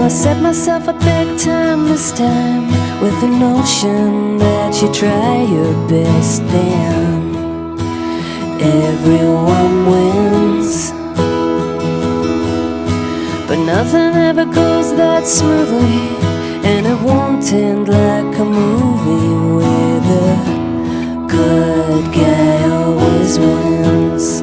I set myself a big time this time, with the notion that you try your best, then everyone wins. But nothing ever goes that smoothly, and it won't end like a movie where the good guy always wins.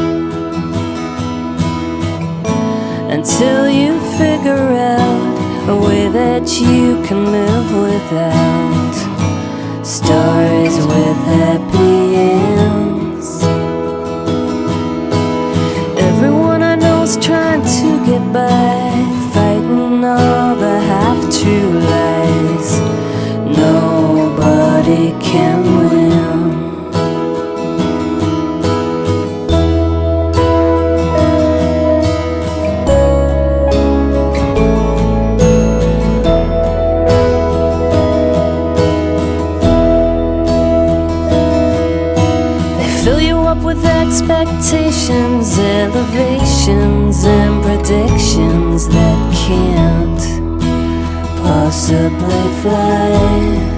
Until you figure out a way that you can live without stories with happy ends. Everyone I know's trying to get by, fighting all the half-true lies. Nobody can win. Fill you up with expectations, elevations, and predictions that can't possibly fly.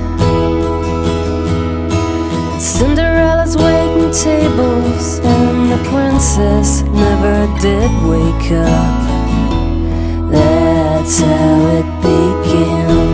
Cinderella's waiting tables, and the princess never did wake up. That's how it began.